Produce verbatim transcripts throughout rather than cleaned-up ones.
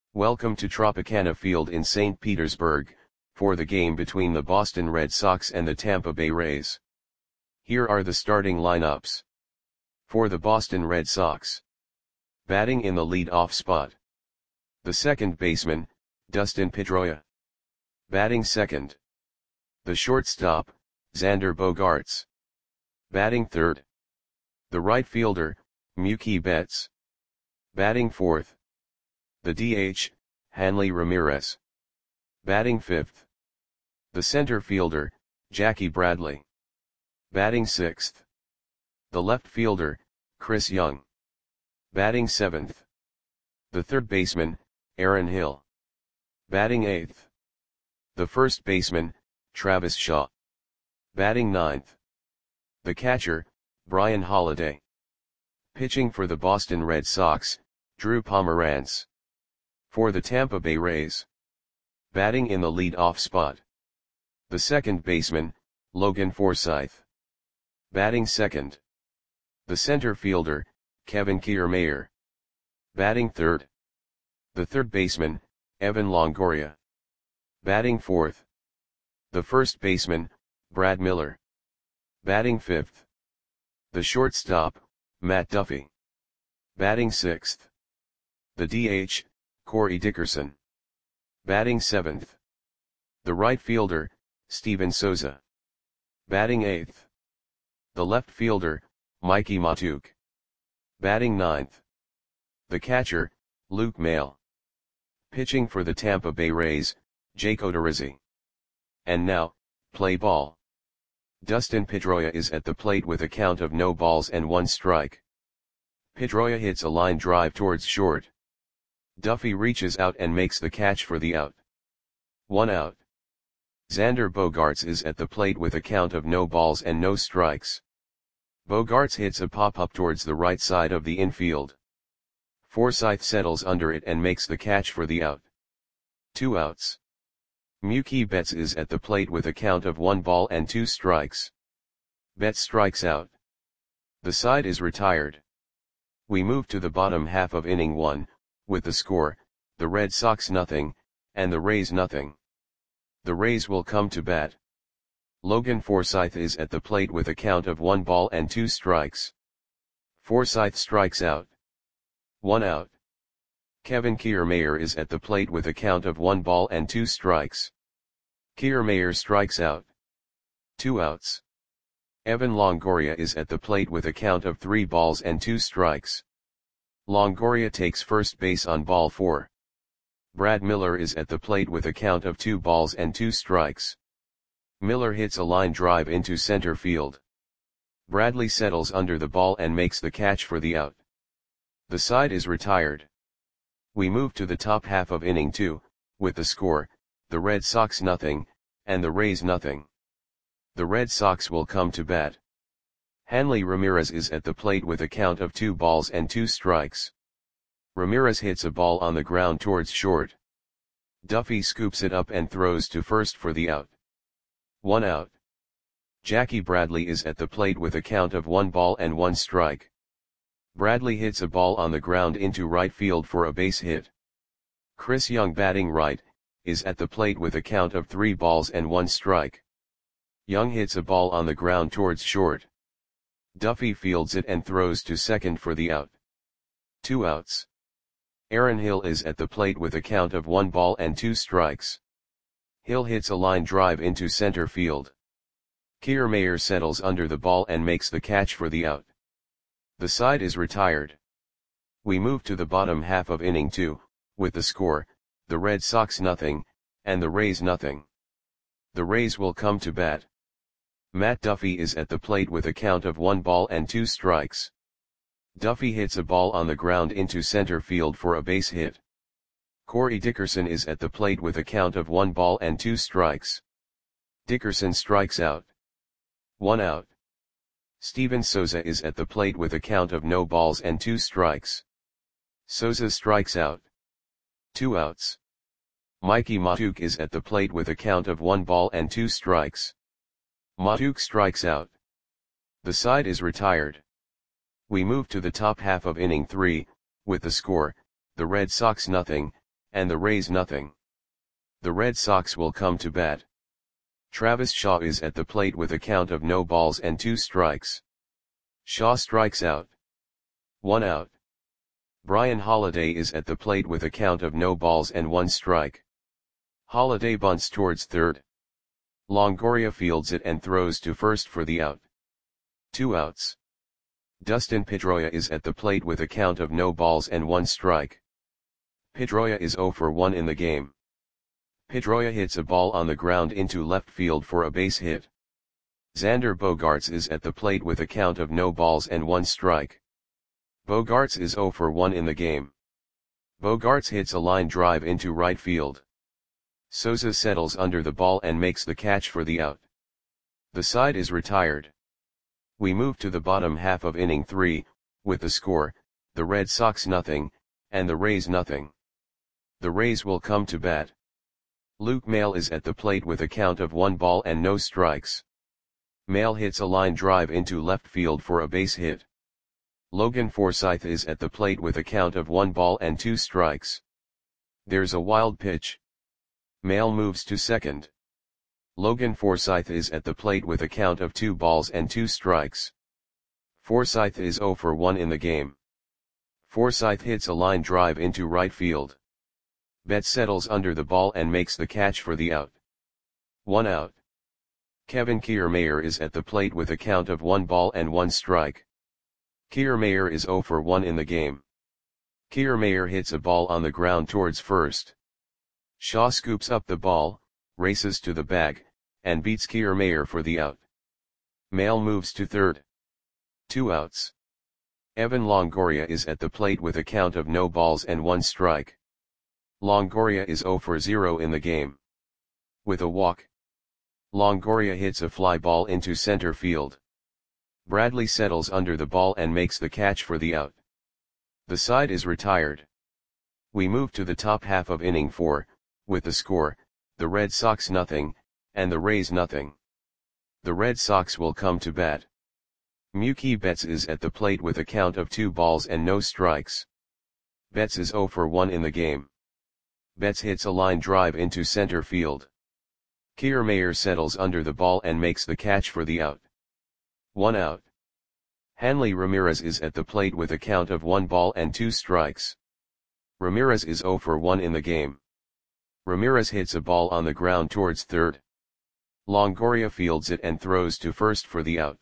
Welcome to Tropicana Field in Saint Petersburg, for the game between the Boston Red Sox and the Tampa Bay Rays. Here are the starting lineups. For the Boston Red Sox. Batting in the lead-off spot. The second baseman, Dustin Pedroia. Batting second. The shortstop, Xander Bogaerts. Batting third. The right fielder, Mookie Betts. Batting fourth. The D H, Hanley Ramirez. Batting fifth. The center fielder, Jackie Bradley. Batting sixth. The left fielder, Chris Young. Batting seventh. The third baseman, Aaron Hill. Batting eighth. The first baseman, Travis Shaw. Batting ninth. The catcher, Brian Holliday. Pitching for the Boston Red Sox, Drew Pomeranz. For the Tampa Bay Rays. Batting in the lead-off spot. The second baseman, Logan Forsythe. Batting second. The center fielder, Kevin Kiermaier. Batting third. The third baseman, Evan Longoria. Batting fourth. The first baseman, Brad Miller. Batting fifth. The shortstop, Matt Duffy. Batting sixth. The D H, Corey Dickerson. Batting seventh. The right fielder, Steven Souza. Batting eighth. The left fielder, Mikey Matuk. Batting ninth. The catcher, Luke Maile. Pitching for the Tampa Bay Rays, Jake Odorizzi. And now, play ball. Dustin Pedroia is at the plate with a count of no balls and one strike. Pedroia hits a line drive towards short. Duffy reaches out and makes the catch for the out. One out. Xander Bogaerts is at the plate with a count of no balls and no strikes. Bogaerts hits a pop-up towards the right side of the infield. Forsythe settles under it and makes the catch for the out. Two outs. Mookie Betts is at the plate with a count of one ball and two strikes. Betts strikes out. The side is retired. We move to the bottom half of inning one, with the score, the Red Sox nothing, and the Rays nothing. The Rays will come to bat. Logan Forsythe is at the plate with a count of one ball and two strikes. Forsythe strikes out. One out. Kevin Kiermaier is at the plate with a count of one ball and two strikes. Kiermaier strikes out. Two outs. Evan Longoria is at the plate with a count of three balls and two strikes. Longoria takes first base on ball four. Brad Miller is at the plate with a count of two balls and two strikes. Miller hits a line drive into center field. Bradley settles under the ball and makes the catch for the out. The side is retired. We move to the top half of inning two, with the score, the Red Sox nothing, and the Rays nothing. The Red Sox will come to bat. Hanley Ramirez is at the plate with a count of two balls and two strikes. Ramirez hits a ball on the ground towards short. Duffy scoops it up and throws to first for the out. One out. Jackie Bradley is at the plate with a count of one ball and one strike. Bradley hits a ball on the ground into right field for a base hit. Chris Young, batting right, is at the plate with a count of three balls and one strike. Young hits a ball on the ground towards short. Duffy fields it and throws to second for the out. Two outs. Aaron Hill is at the plate with a count of one ball and two strikes. Hill hits a line drive into center field. Kiermaier settles under the ball and makes the catch for the out. The side is retired. We move to the bottom half of inning two, with the score, the Red Sox nothing, and the Rays nothing. The Rays will come to bat. Matt Duffy is at the plate with a count of one ball and two strikes. Duffy hits a ball on the ground into center field for a base hit. Corey Dickerson is at the plate with a count of one ball and two strikes. Dickerson strikes out. One out. Steven Souza is at the plate with a count of no balls and two strikes. Souza strikes out. Two outs. Mikey Matuk is at the plate with a count of one ball and two strikes. Matuk strikes out. The side is retired. We move to the top half of inning three, with the score, the Red Sox nothing, and the Rays nothing. The Red Sox will come to bat. Travis Shaw is at the plate with a count of no balls and two strikes. Shaw strikes out. One out. Brian Holiday is at the plate with a count of no balls and one strike. Holiday bunts towards third. Longoria fields it and throws to first for the out. Two outs. Dustin Pedroia is at the plate with a count of no balls and one strike. Pedroia is zero for one in the game. Pedroia hits a ball on the ground into left field for a base hit. Xander Bogaerts is at the plate with a count of no balls and one strike. Bogaerts is zero for one in the game. Bogaerts hits a line drive into right field. Souza settles under the ball and makes the catch for the out. The side is retired. We move to the bottom half of inning three, with the score, the Red Sox nothing, and the Rays nothing. The Rays will come to bat. Luke Maile is at the plate with a count of one ball and no strikes. Maile hits a line drive into left field for a base hit. Logan Forsythe is at the plate with a count of one ball and two strikes. There's a wild pitch. Maile moves to second. Logan Forsythe is at the plate with a count of two balls and two strikes. Forsythe is zero for one in the game. Forsythe hits a line drive into right field. Betts settles under the ball and makes the catch for the out. One out. Kevin Kiermaier is at the plate with a count of one ball and one strike. Kiermaier is zero for one in the game. Kiermaier hits a ball on the ground towards first. Shaw scoops up the ball, races to the bag, and beats Kiermaier for the out. Maile moves to third. Two outs. Evan Longoria is at the plate with a count of no balls and one strike. Longoria is zero for zero in the game. With a walk, Longoria hits a fly ball into center field. Bradley settles under the ball and makes the catch for the out. The side is retired. We move to the top half of inning four, with the score, the Red Sox nothing, and the Rays nothing. The Red Sox will come to bat. Mookie Betts is at the plate with a count of two balls and no strikes. Betts is zero for one in the game. Betts hits a line drive into center field. Kiermaier settles under the ball and makes the catch for the out. One out. Hanley Ramirez is at the plate with a count of one ball and two strikes. Ramirez is zero for one in the game. Ramirez hits a ball on the ground towards third. Longoria fields it and throws to first for the out.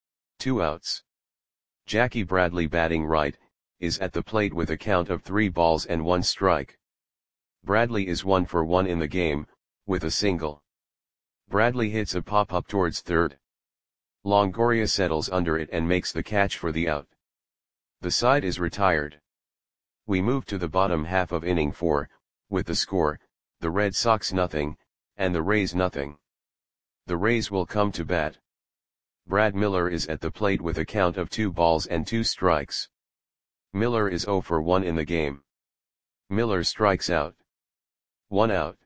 Two outs. Jackie Bradley, batting right, is at the plate with a count of three balls and one strike. Bradley is one for one in the game, with a single. Bradley hits a pop-up towards third. Longoria settles under it and makes the catch for the out. The side is retired. We move to the bottom half of inning four, with the score, the Red Sox nothing, and the Rays nothing. The Rays will come to bat. Brad Miller is at the plate with a count of two balls and two strikes. Miller is zero for one in the game. Miller strikes out. One out.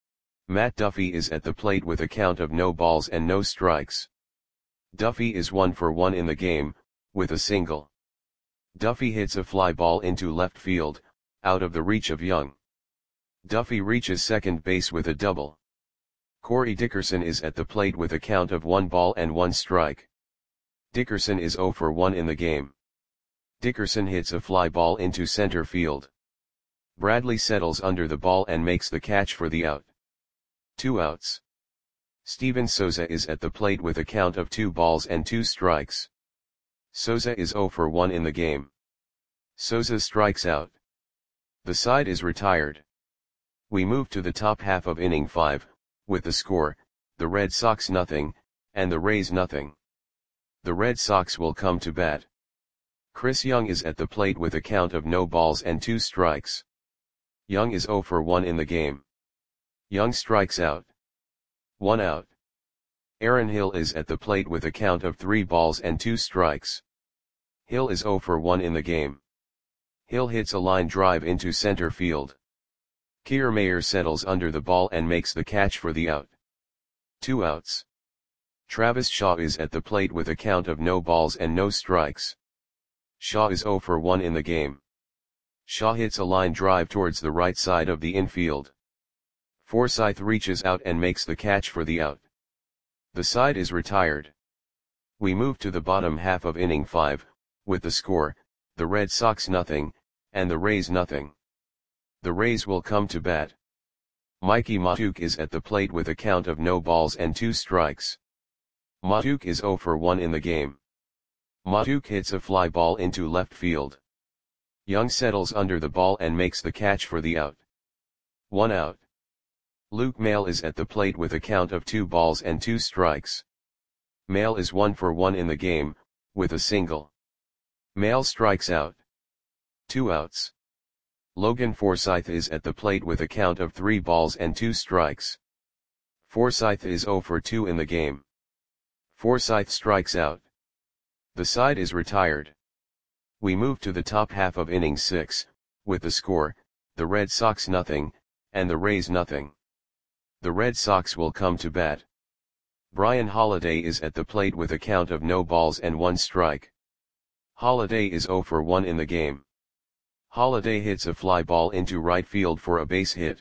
Matt Duffy is at the plate with a count of no balls and no strikes. Duffy is one for one in the game, with a single. Duffy hits a fly ball into left field, out of the reach of Young. Duffy reaches second base with a double. Corey Dickerson is at the plate with a count of one ball and one strike. Dickerson is zero for one in the game. Dickerson hits a fly ball into center field. Bradley settles under the ball and makes the catch for the out. Two outs. Steven Souza is at the plate with a count of two balls and two strikes. Souza is zero for one in the game. Souza strikes out. The side is retired. We move to the top half of inning five, with the score, the Red Sox nothing, and the Rays nothing. The Red Sox will come to bat. Chris Young is at the plate with a count of no balls and two strikes. Young is zero for one in the game. Young strikes out. One out. Aaron Hill is at the plate with a count of three balls and two strikes. Hill is zero for one in the game. Hill hits a line drive into center field. Kiermaier settles under the ball and makes the catch for the out. Two outs. Travis Shaw is at the plate with a count of no balls and no strikes. Shaw is zero for one in the game. Shaw hits a line drive towards the right side of the infield. Forsyth reaches out and makes the catch for the out. The side is retired. We move to the bottom half of inning five, with the score, the Red Sox nothing, and the Rays nothing. The Rays will come to bat. Mikey Mahtook is at the plate with a count of no balls and two strikes. Mahtook is oh for one in the game. Mahtook hits a fly ball into left field. Young settles under the ball and makes the catch for the out. One out. Luke Maile is at the plate with a count of two balls and two strikes. Maile is one for one in the game, with a single. Maile strikes out. Two outs. Logan Forsythe is at the plate with a count of three balls and two strikes. Forsythe is oh for two in the game. Forsythe strikes out. The side is retired. We move to the top half of inning six, with the score, the Red Sox nothing, and the Rays nothing. The Red Sox will come to bat. Brian Holliday is at the plate with a count of no balls and one strike. Holliday is oh for one in the game. Holliday hits a fly ball into right field for a base hit.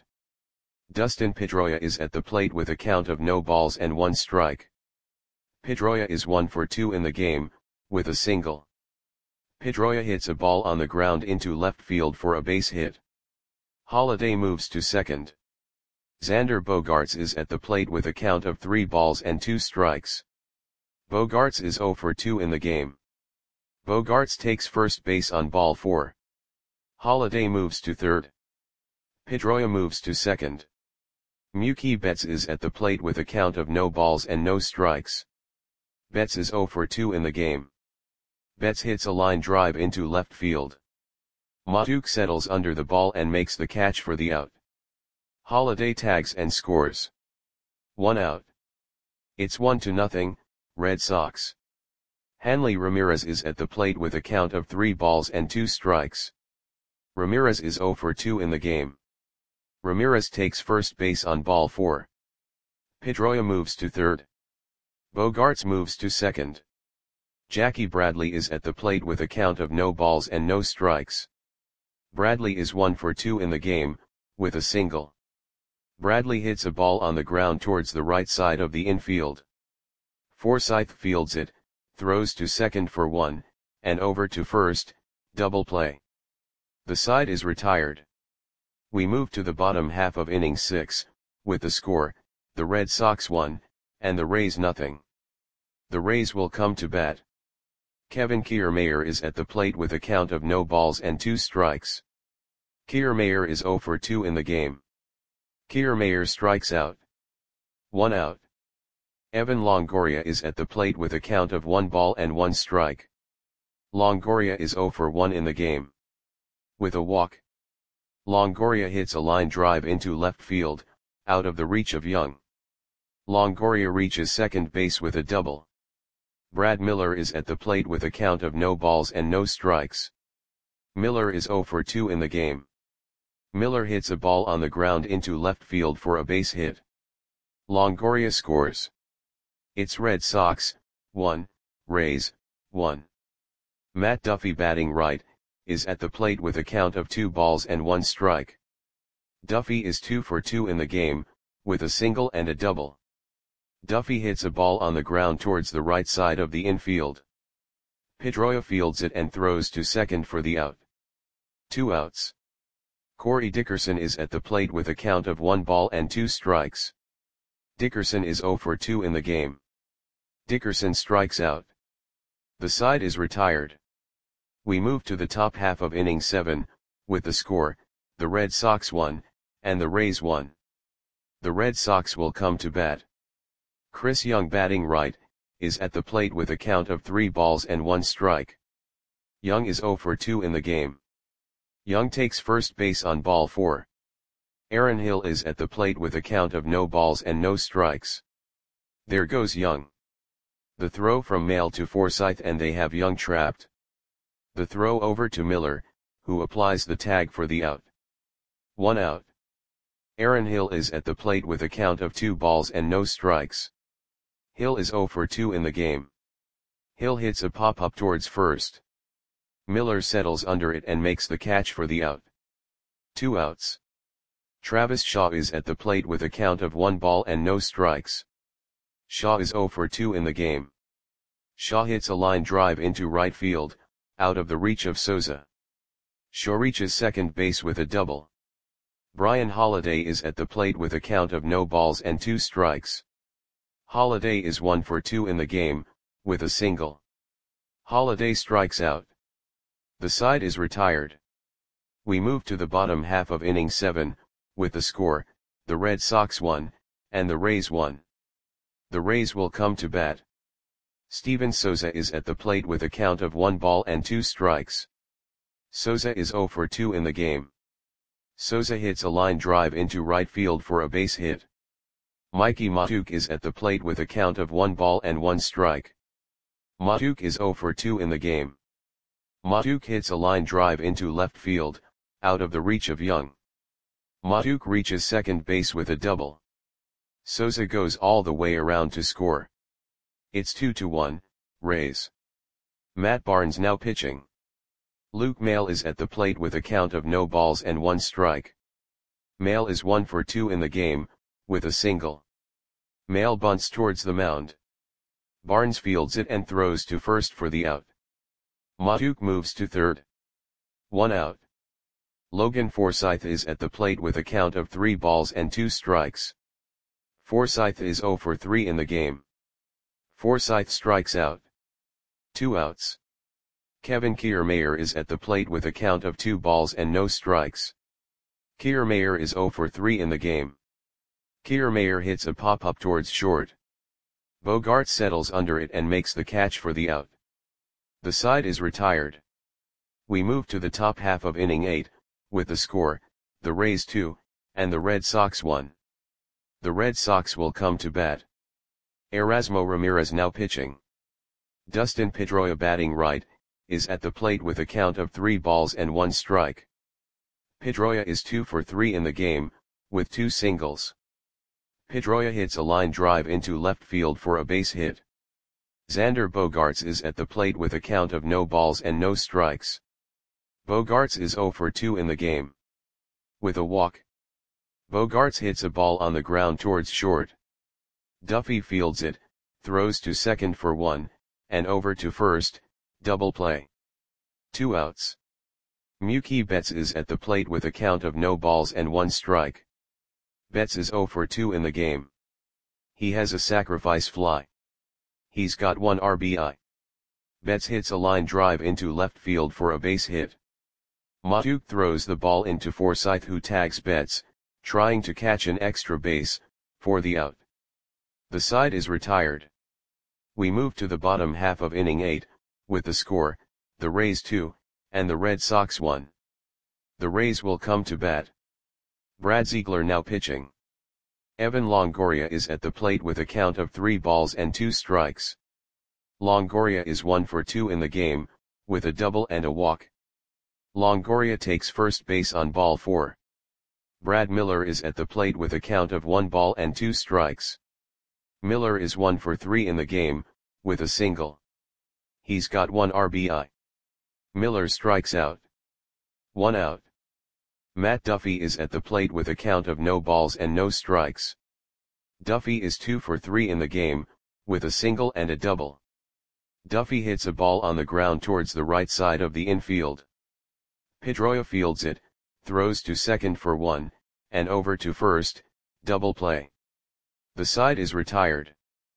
Dustin Pedroia is at the plate with a count of no balls and one strike. Pedroia is one for two in the game, with a single. Pedroia hits a ball on the ground into left field for a base hit. Holliday moves to second. Xander Bogaerts is at the plate with a count of three balls and two strikes. Bogaerts is oh for two in the game. Bogaerts takes first base on ball four. Holliday moves to third. Pedroia moves to second. Mookie Betts is at the plate with a count of no balls and no strikes. Betts is oh for two in the game. Betts hits a line drive into left field. Mahtook settles under the ball and makes the catch for the out. Holliday tags and scores. One out. It's one to nothing, Red Sox. Hanley Ramirez is at the plate with a count of three balls and two strikes. Ramirez is oh for two in the game. Ramirez takes first base on ball four. Pedroia moves to third. Bogaerts moves to second. Jackie Bradley is at the plate with a count of no balls and no strikes. Bradley is one for two in the game, with a single. Bradley hits a ball on the ground towards the right side of the infield. Forsythe fields it, throws to second for one, and over to first, double play. The side is retired. We move to the bottom half of inning six, with the score, the Red Sox one, and the Rays nothing. The Rays will come to bat. Kevin Kiermaier is at the plate with a count of no balls and two strikes. Kiermaier is oh for two in the game. Kiermaier strikes out. One out. Evan Longoria is at the plate with a count of one ball and one strike. Longoria is oh for one in the game. With a walk. Longoria hits a line drive into left field, out of the reach of Young. Longoria reaches second base with a double. Brad Miller is at the plate with a count of no balls and no strikes. Miller is oh for two in the game. Miller hits a ball on the ground into left field for a base hit. Longoria scores. It's Red Sox, one, Rays, one. Matt Duffy batting right, is at the plate with a count of two balls and one strike. Duffy is two for two in the game, with a single and a double. Duffy hits a ball on the ground towards the right side of the infield. Pedroia fields it and throws to second for the out. Two outs. Corey Dickerson is at the plate with a count of one ball and two strikes. Dickerson is oh for two in the game. Dickerson strikes out. The side is retired. We move to the top half of inning seven, with the score, the Red Sox one, and the Rays one. The Red Sox will come to bat. Chris Young batting right, is at the plate with a count of three balls and one strike. Young is oh for two in the game. Young takes first base on ball four. Aaron Hill is at the plate with a count of no balls and no strikes. There goes Young. The throw from Maile to Forsythe and they have Young trapped. The throw over to Miller, who applies the tag for the out. One out. Aaron Hill is at the plate with a count of two balls and no strikes. Hill is oh for two in the game. Hill hits a pop-up towards first. Miller settles under it and makes the catch for the out. Two outs. Travis Shaw is at the plate with a count of one ball and no strikes. Shaw is oh for two in the game. Shaw hits a line drive into right field, out of the reach of Souza. Shaw reaches second base with a double. Brian Holiday is at the plate with a count of no balls and two strikes. Holiday is one for two in the game, with a single. Holiday strikes out. The side is retired. We move to the bottom half of inning seven, with the score, the Red Sox won, and the Rays won. The Rays will come to bat. Steven Souza is at the plate with a count of one ball and two strikes. Souza is oh for two in the game. Souza hits a line drive into right field for a base hit. Mikey Mahtook is at the plate with a count of one ball and one strike. Mahtook is oh for two in the game. Mahtook hits a line drive into left field, out of the reach of Young. Mahtook reaches second base with a double. Souza goes all the way around to score. It's two to one, Rays. Matt Barnes now pitching. Luke Maile is at the plate with a count of no balls and one strike. Maile is one for two in the game, with a single. Maile bunts towards the mound. Barnes fields it and throws to first for the out. Mahtook moves to third. One out. Logan Forsythe is at the plate with a count of three balls and two strikes. Forsythe is oh for three in the game. Forsythe strikes out. Two outs. Kevin Kiermaier is at the plate with a count of two balls and no strikes. Kiermaier is oh for three in the game. Kiermaier hits a pop-up towards short. Bogart settles under it and makes the catch for the out. The side is retired. We move to the top half of inning eight, with the score, the Rays two, and the Red Sox one. The Red Sox will come to bat. Erasmo Ramirez now pitching. Dustin Pedroia batting right, is at the plate with a count of three balls and one strike. Pedroia is two for three in the game, with two singles. Pedroia hits a line drive into left field for a base hit. Xander Bogaerts is at the plate with a count of no balls and no strikes. Bogaerts is oh for two in the game. With a walk. Bogaerts hits a ball on the ground towards short. Duffy fields it, throws to second for one, and over to first, double play. Two outs. Mookie Betts is at the plate with a count of no balls and one strike. Betts is oh for two in the game. He has a sacrifice fly. He's got one R B I. Betts hits a line drive into left field for a base hit. Mahtook throws the ball into Forsythe, who tags Betts, trying to catch an extra base, for the out. The side is retired. We move to the bottom half of inning eight, with the score, the Rays two, and the Red Sox one. The Rays will come to bat. Brad Ziegler now pitching. Evan Longoria is at the plate with a count of three balls and two strikes. Longoria is one for two in the game, with a double and a walk. Longoria takes first base on ball four. Brad Miller is at the plate with a count of one ball and two strikes. Miller is one for three in the game, with a single. He's got one R B I. Miller strikes out. One out. Matt Duffy is at the plate with a count of no balls and no strikes. Duffy is two for three in the game, with a single and a double. Duffy hits a ball on the ground towards the right side of the infield. Pedroia fields it, throws to second for one, and over to first, double play. The side is retired.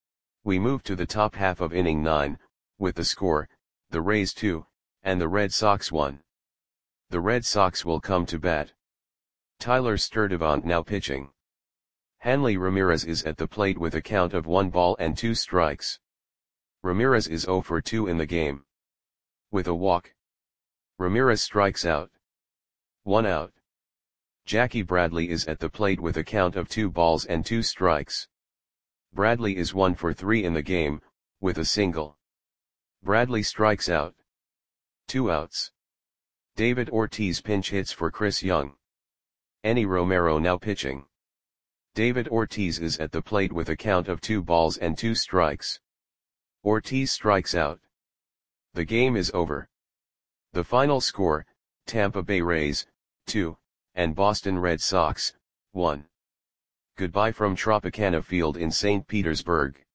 We move to the top half of inning nine, with the score, the Rays two, and the Red Sox one. The Red Sox will come to bat. Tyler Sturdivant now pitching. Hanley Ramirez is at the plate with a count of one ball and two strikes. Ramirez is oh for two in the game. With a walk. Ramirez strikes out. One out. Jackie Bradley is at the plate with a count of two balls and two strikes. Bradley is one for three in the game, with a single. Bradley strikes out. Two outs. David Ortiz pinch hits for Chris Young. Enny Romero now pitching. David Ortiz is at the plate with a count of two balls and two strikes. Ortiz strikes out. The game is over. The final score, Tampa Bay Rays, two, and Boston Red Sox, one. Goodbye from Tropicana Field in Saint Petersburg.